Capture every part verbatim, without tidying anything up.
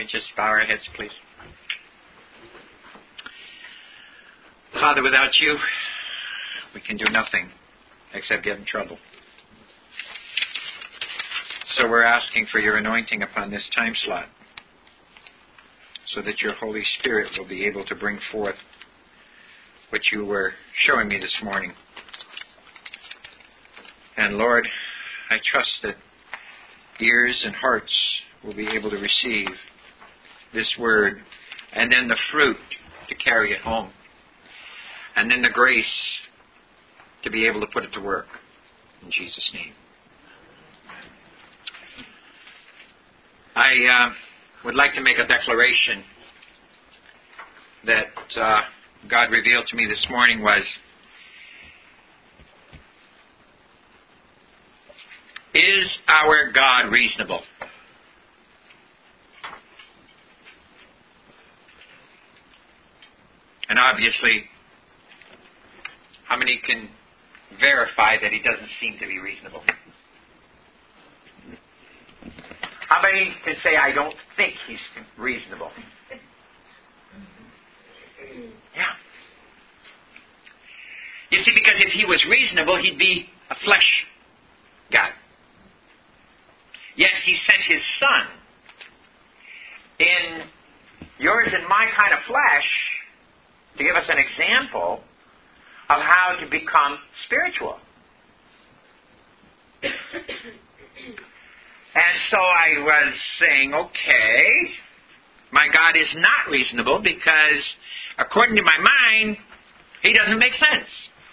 just bow our heads, please? Father, without you, we can do nothing except get in trouble. So we're asking for your anointing upon this time slot so that your Holy Spirit will be able to bring forth what you were showing me this morning. And Lord, I trust that ears and hearts will be able to receive this word, and then the fruit to carry it home, and then the grace to be able to put it to work. In Jesus' name. I uh, would like to make a declaration that uh, God revealed to me this morning was, is our God reasonable? And obviously, how many can verify that he doesn't seem to be reasonable? How many can say, I don't think he's reasonable? Yeah. You see, because if he was reasonable, he'd be a flesh God. Yet he sent his Son in yours and my kind of flesh to give us an example of how to become spiritual. And so I was saying, okay, my God is not reasonable because according to my mind, he doesn't make sense.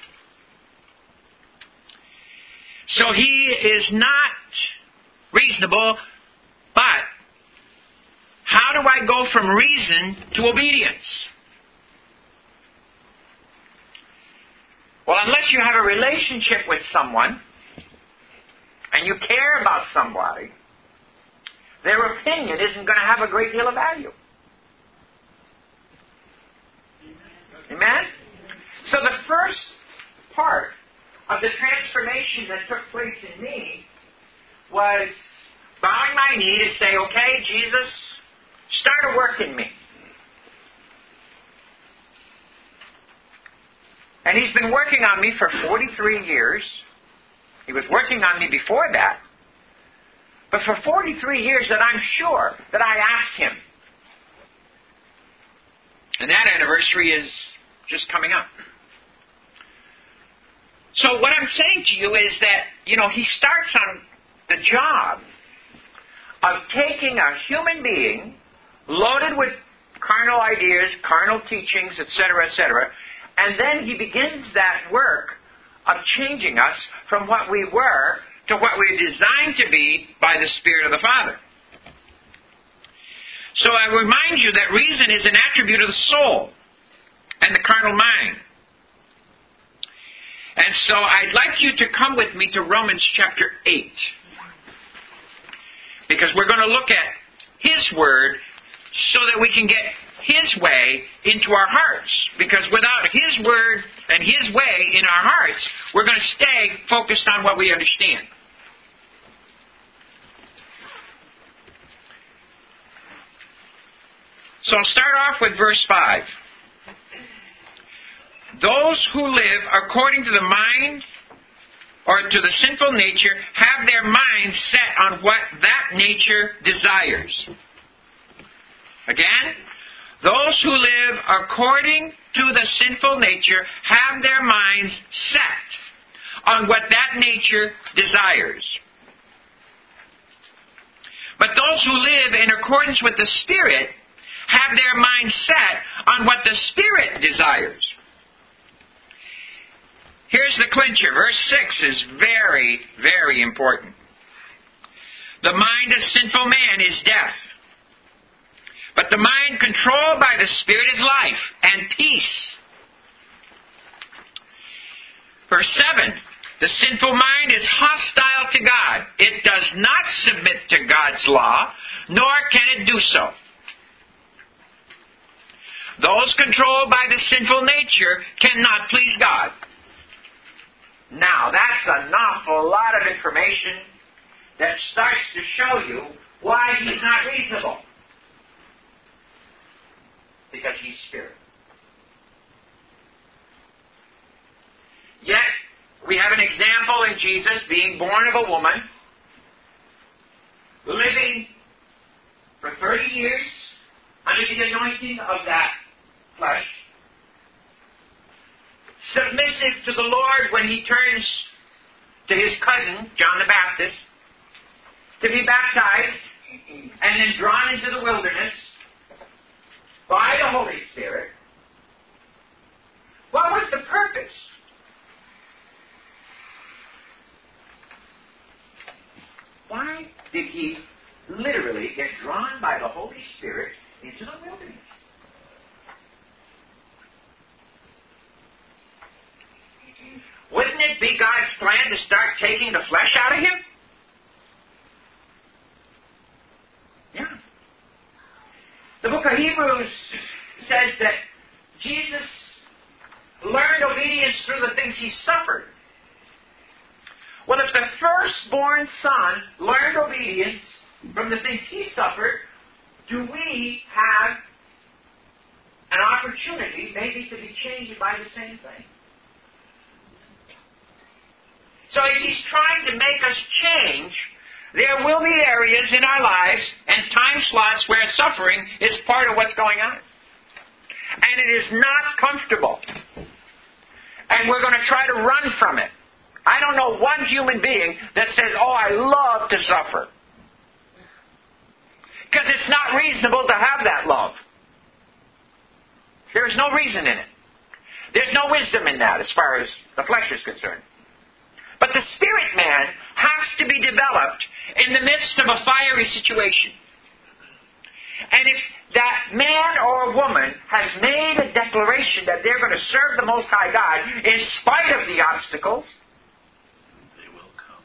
So he is not reasonable, but how do I go from reason to obedience? Well, unless you have a relationship with someone and you care about somebody, their opinion isn't going to have a great deal of value. Amen? So the first part of the transformation that took place in me was bowing my knee to say, okay, Jesus, start a work in me. And he's been working on me for forty-three years. He was working on me before that. But for forty-three years that I'm sure that I asked him. And that anniversary is just coming up. So what I'm saying to you is that, you know, he starts on the job of taking a human being loaded with carnal ideas, carnal teachings, et cetera, et cetera, and then he begins that work of changing us from what we were to what we're designed to be by the Spirit of the Father. So I remind you that reason is an attribute of the soul and the carnal mind. And so I'd like you to come with me to Romans chapter eight. Because we're going to look at His Word so that we can get His way into our hearts. Because without His Word and His way in our hearts, we're going to stay focused on what we understand. So I'll start off with verse five. Those who live according to the mind or to the sinful nature have their minds set on what that nature desires. Again, those who live according to the sinful nature have their minds set on what that nature desires. But those who live in accordance with the Spirit have their minds set on what the Spirit desires. Here's the clincher. Verse six is very, very important. The mind of sinful man is death. But the mind controlled by the Spirit is life and peace. Verse seven. The sinful mind is hostile to God. It does not submit to God's law, nor can it do so. Those controlled by the sinful nature cannot please God. Now, that's an awful lot of information that starts to show you why he's not reasonable. because He's Spirit. Yet, we have an example in Jesus being born of a woman, living for thirty years under the anointing of that flesh, submissive to the Lord when He turns to His cousin, John the Baptist, to be baptized, and then drawn into the wilderness by the Holy Spirit. What was the purpose? Why did He literally get drawn by the Holy Spirit into the wilderness? Wouldn't it be God's plan to start taking the flesh out of Him? Yeah. The book of Hebrews says that Jesus learned obedience through the things He suffered. Well, if the firstborn Son learned obedience from the things He suffered, do we have an opportunity maybe to be changed by the same thing? So if He's trying to make us change, there will be areas in our lives and time slots where suffering is part of what's going on. And it is not comfortable. And we're going to try to run from it. I don't know one human being that says, oh, I love to suffer. Because it's not reasonable to have that love. There's no reason in it. There's no wisdom in that as far as the flesh is concerned. But the spirit man has to be developed in the midst of a fiery situation. And if that man or woman has made a declaration that they're going to serve the Most High God in spite of the obstacles, they will come.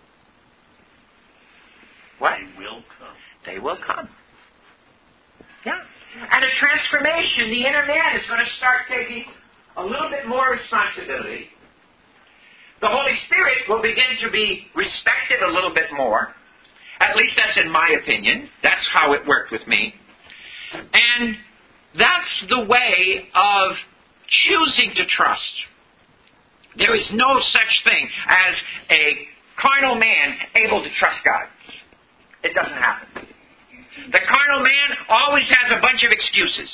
What? They will come. They will come. Yeah. And a transformation, the inner man is going to start taking a little bit more responsibility. The Holy Spirit will begin to be respected a little bit more. At least that's in my opinion. That's how it worked with me. And that's the way of choosing to trust. There is no such thing as a carnal man able to trust God. It doesn't happen. The carnal man always has a bunch of excuses.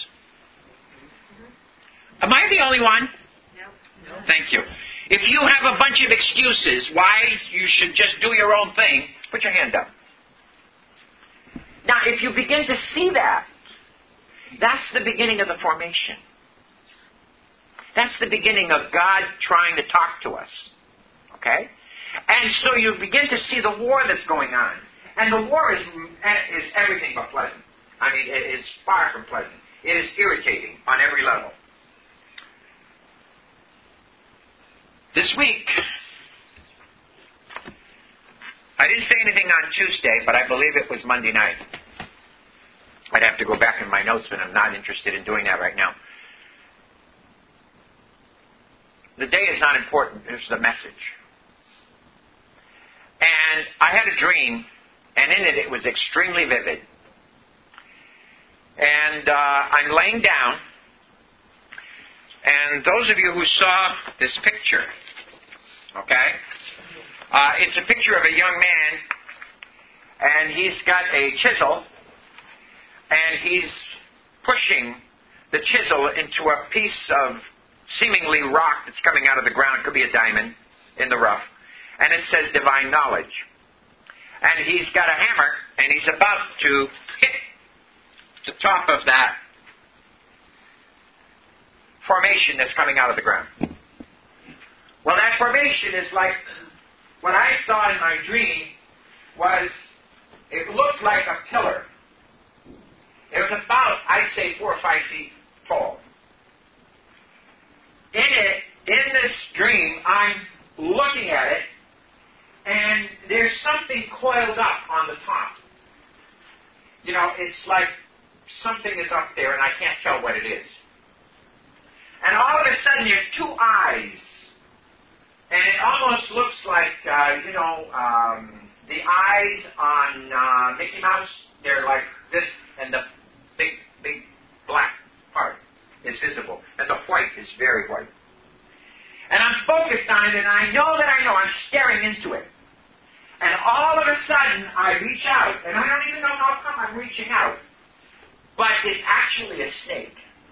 Am I the only one? No. No. Thank you. If you have a bunch of excuses why you should just do your own thing, put your hand up. Now, if you begin to see that, that's the beginning of the formation. That's the beginning of God trying to talk to us. Okay? And so you begin to see the war that's going on. And the war is, is everything but pleasant. I mean, it is far from pleasant. It is irritating on every level. This week, I didn't say anything on Tuesday, but I believe it was Monday night. I'd have to go back in my notes, but I'm not interested in doing that right now. The day is not important. It's the message. And I had a dream, and in it, it was extremely vivid. And uh, I'm laying down, and those of you who saw this picture, okay, uh, it's a picture of a young man, and he's got a chisel, and he's pushing the chisel into a piece of seemingly rock that's coming out of the ground. It could be a diamond in the rough. And it says divine knowledge. And he's got a hammer, and he's about to hit the top of that formation that's coming out of the ground. Well, that formation is like, what I saw in my dream was, it looked like a pillar. It was about, I'd say, four or five feet tall. In it, in this dream, I'm looking at it, and there's something coiled up on the top. You know, it's like something is up there, and I can't tell what it is. And all of a sudden, there's two eyes. And it almost looks like, uh, you know, um, the eyes on uh, Mickey Mouse. They're like this, and the big, big black part is visible, and the white is very white. And I'm focused on it, and I know that I know I'm staring into it. And all of a sudden, I reach out, and I don't even know how come I'm reaching out. But it's actually a snake.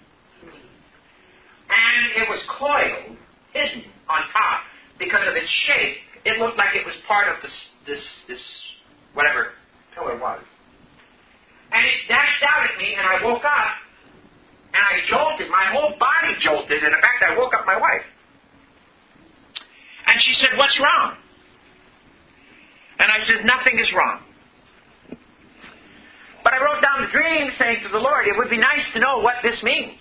And it was coiled, hidden on top. Because of its shape, it looked like it was part of this, this, this, whatever pillar was. And it dashed out at me, and I woke up, and I jolted. My whole body jolted, and in fact, I woke up my wife. And she said, "What's wrong?" And I said, "Nothing is wrong." But I wrote down the dream, saying to the Lord, it would be nice to know what this means.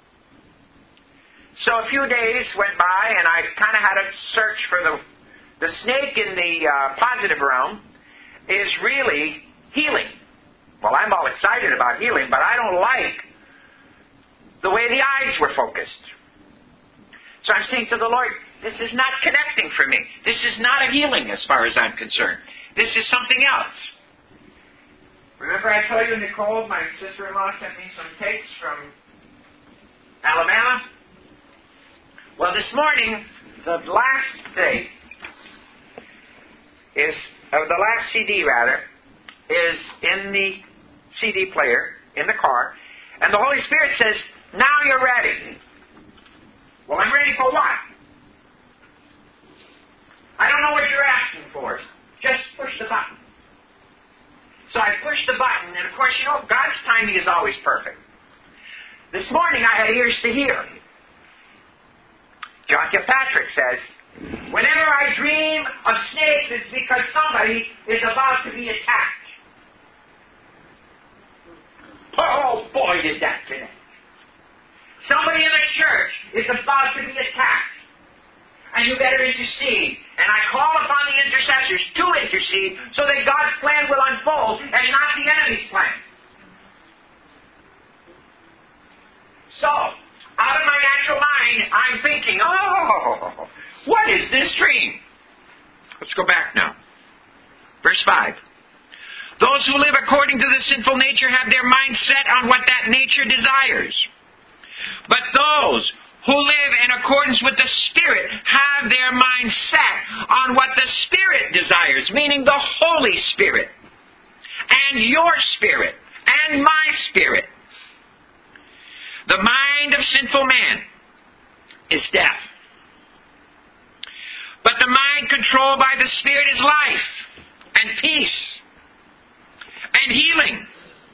So a few days went by, and I kind of had a search for the the snake in the uh, positive realm is really healing. Well, I'm all excited about healing, but I don't like the way the eyes were focused. So I'm saying to the Lord, this is not connecting for me. This is not a healing as far as I'm concerned. This is something else. Remember I told you, Nicole, my sister-in-law sent me some tapes from Alabama? Well, this morning, the last tape is, uh, the last C D rather, is in the C D player, in the car, and the Holy Spirit says, "Now you're ready." Well, I'm ready for what? I don't know what you're asking for. Just push the button. So I pushed the button, and of course, you know, God's timing is always perfect. This morning I had ears to hear. John Kilpatrick says, whenever I dream of snakes, it's because somebody is about to be attacked. Oh, boy, did that connect. Somebody in the church is about to be attacked. And you better intercede. And I call upon the intercessors to intercede so that God's plan will unfold and not the enemy's plan. So, out of my natural mind, I'm thinking, oh, what is this dream? Let's go back now. Verse five. Those who live according to the sinful nature have their mind set on what that nature desires. But those who live in accordance with the Spirit have their mind set on what the Spirit desires, meaning the Holy Spirit, and your spirit, and my spirit. The mind of sinful man is death. But the mind controlled by the Spirit is life, and peace, and healing.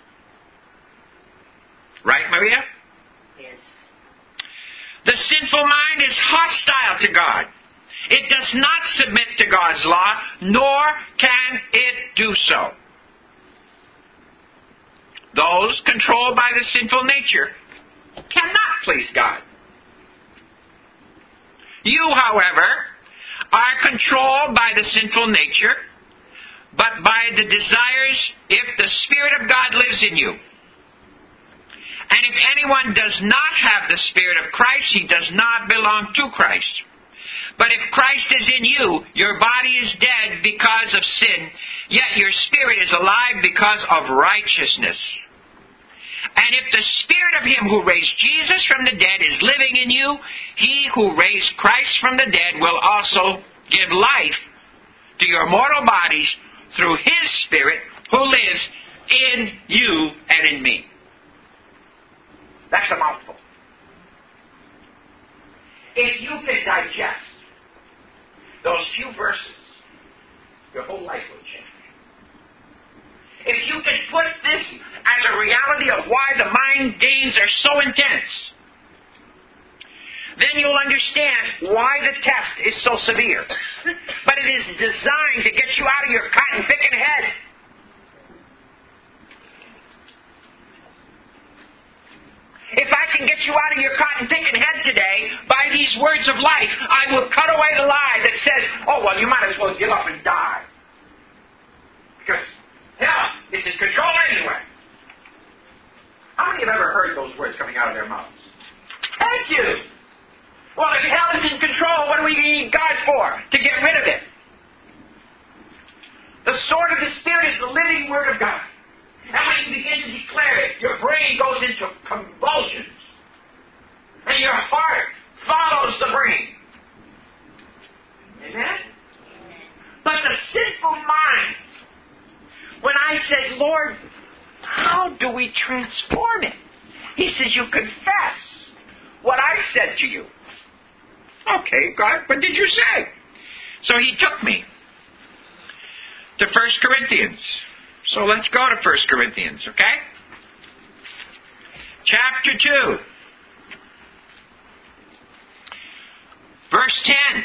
Right, Maria? Yes. The sinful mind is hostile to God. It does not submit to God's law, nor can it do so. Those controlled by the sinful nature cannot please God. You, however, are controlled by the sinful nature, but by the desires if the Spirit of God lives in you. And if anyone does not have the Spirit of Christ, he does not belong to Christ. But if Christ is in you, your body is dead because of sin, yet your spirit is alive because of righteousness. And if the Spirit of Him who raised Jesus from the dead is living in you, He who raised Christ from the dead will also give life to your mortal bodies through His Spirit who lives in you and in me. That's a mouthful. If you can digest those few verses, your whole life will change. If you can put this as a reality of why the mind games are so intense, then you'll understand why the test is so severe. But it is designed to get you out of your cotton-picking head. If I can get you out of your cotton-picking head today by these words of life, I will cut away the lie that says, oh, well, you might as well give up and die. Because hell, it's in control anyway. How many have ever heard those words coming out of their mouths? Thank you. Well, if hell is in control, what do we need God for? To get rid of it. The sword of the Spirit is the living Word of God. And when you begin to declare it, your brain goes into convulsions. And your heart follows the brain. Amen? But the sinful mind, when I said, Lord, how do we transform it? He says, you confess what I said to you. Okay, God, what did you say? So he took me to First Corinthians. So let's go to First Corinthians, okay? Chapter two. Verse ten.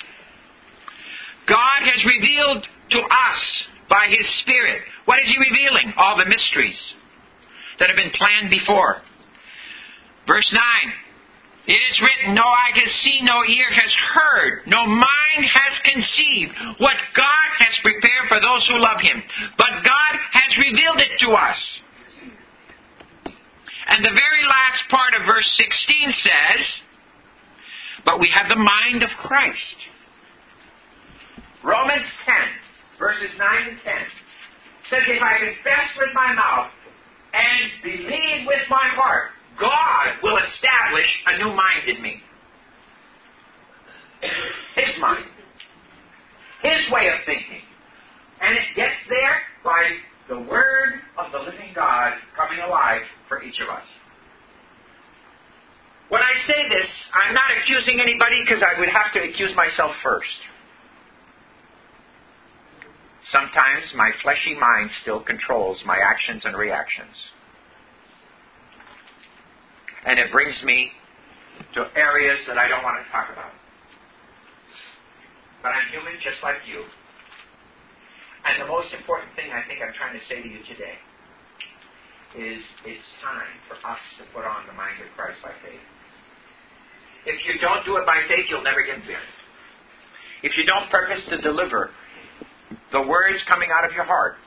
God has revealed to us by His Spirit. What is He revealing? All the mysteries that have been planned before. Verse nine. It is written, no eye has seen, no ear has heard, no mind has conceived what God has prepared for those who love Him. But God has revealed it to us. And the very last part of verse sixteen says, but we have the mind of Christ. Romans ten, verses nine and ten, says, if I confess with my mouth and believe with my heart, God will establish a new mind in me. His mind. His way of thinking. And it gets there by the Word of the living God coming alive for each of us. When I say this, I'm not accusing anybody because I would have to accuse myself first. Sometimes my fleshy mind still controls my actions and reactions. And it brings me to areas that I don't want to talk about. But I'm human just like you. And the most important thing I think I'm trying to say to you today is it's time for us to put on the mind of Christ by faith. If you don't do it by faith, you'll never get there. If you don't purpose to deliver the words coming out of your heart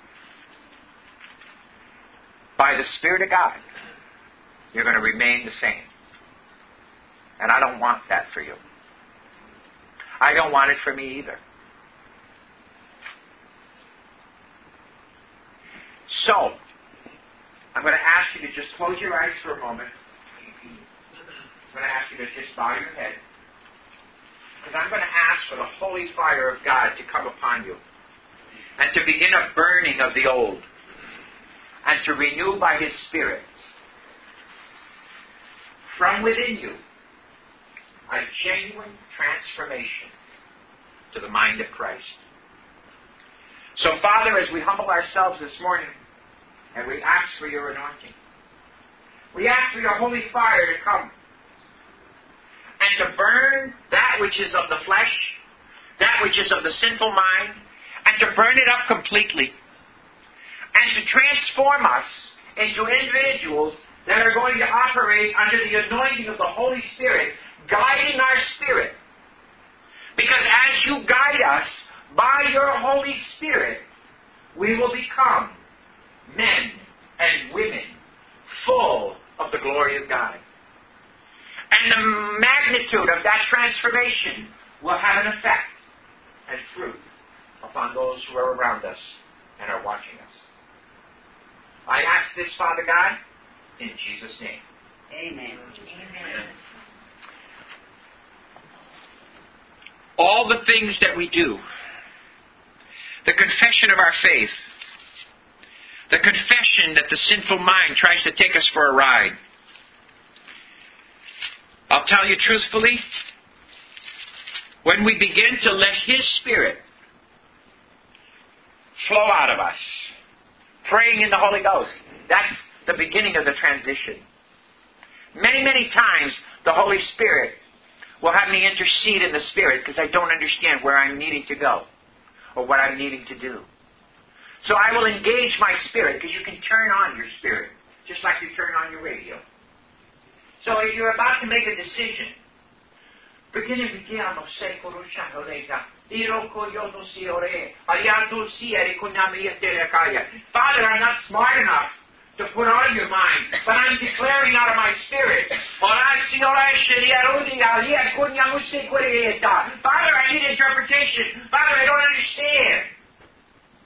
by the Spirit of God, you're going to remain the same. And I don't want that for you. I don't want it for me either. So, I'm going to ask you to just close your eyes for a moment. I'm going to ask you to just bow your head. Because I'm going to ask for the holy fire of God to come upon you. And to begin a burning of the old. And to renew by His Spirit from within you a genuine transformation to the mind of Christ. So, Father, as we humble ourselves this morning and we ask for your anointing, we ask for your holy fire to come and to burn that which is of the flesh, that which is of the sinful mind, and to burn it up completely and to transform us into individuals that are going to operate under the anointing of the Holy Spirit, guiding our spirit. Because as you guide us by your Holy Spirit, we will become men and women full of the glory of God. And the magnitude of that transformation will have an effect and fruit upon those who are around us and are watching us. I ask this, Father God, in Jesus' name. Amen. Amen. All the things that we do, the confession of our faith, the confession that the sinful mind tries to take us for a ride, I'll tell you truthfully, when we begin to let His Spirit flow out of us, praying in the Holy Ghost, that's the beginning of the transition. Many, many times the Holy Spirit will have me intercede in the Spirit because I don't understand where I'm needing to go or what I'm needing to do. So I will engage my spirit because you can turn on your spirit just like you turn on your radio. So if you're about to make a decision, begin to begin on the sacred Father, I'm not smart enough to put on your mind, but I'm declaring out of my spirit. Father, I need interpretation. Father, I don't understand.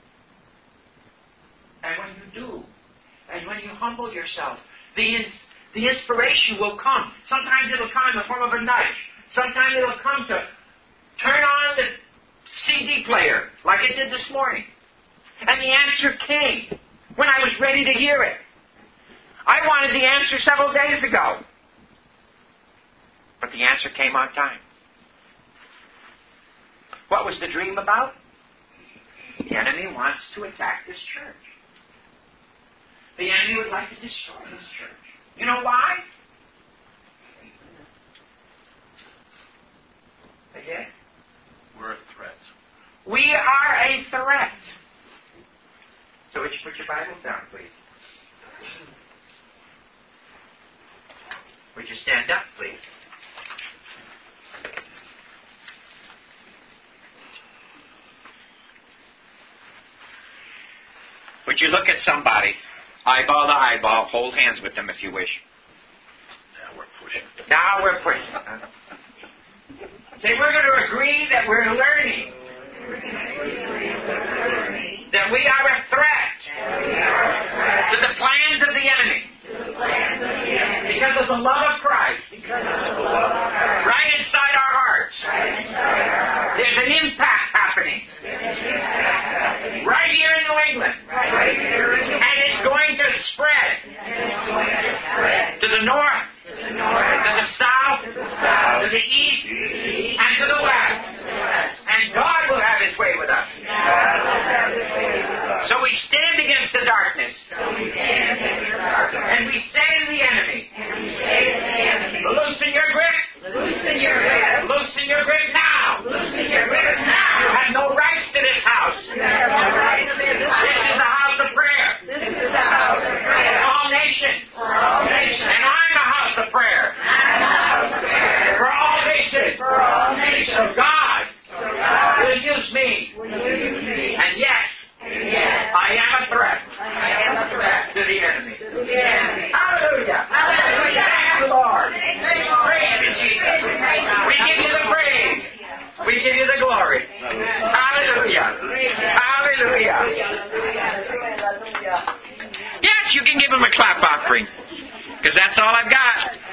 And when you do, and when you humble yourself, the, in, The inspiration will come. Sometimes it'll come in the form of a nudge. Sometimes it'll come to turn on the C D player, like it did this morning. And the answer came when I was ready to hear it. I wanted the answer several days ago. But the answer came on time. What was the dream about? The enemy wants to attack this church. The enemy would like to destroy this church. You know why? Again? We're a threat. We are a threat. So would you put your Bibles down, please? Would you stand up, please? Would you look at somebody, eyeball to eyeball, hold hands with them if you wish. Now we're pushing. Now we're pushing. Say, we're going to agree that we're learning. That we are a threat to the plans of the enemy. Because of the love of Christ. Right inside our hearts. There's an impact happening. Right here in New England. And it's going to spread to the north, to the south, to the east, and to the west. And God will have His way with us. So we stand against the darkness. And we say to the enemy, loosen your grip. Loosen your grip. Loosen your grip now. Loosen your grip now. You have no rights to this house. You have no rights to this house. This is the house of prayer. This is the house of prayer. For all nations. For all nations. And I'm the house of prayer. I'm the house of prayer. For all nations. For all nations. So God, so God will use me. Will use me. And yes, and yes, I am a threat. I am a threat to the enemy. To the enemy. Hallelujah. Hallelujah. Thank the Lord. Praise you, Jesus. We give you the praise. We give you the glory. Hallelujah. Hallelujah. Yes, you can give him a clap offering. Because that's all I've got.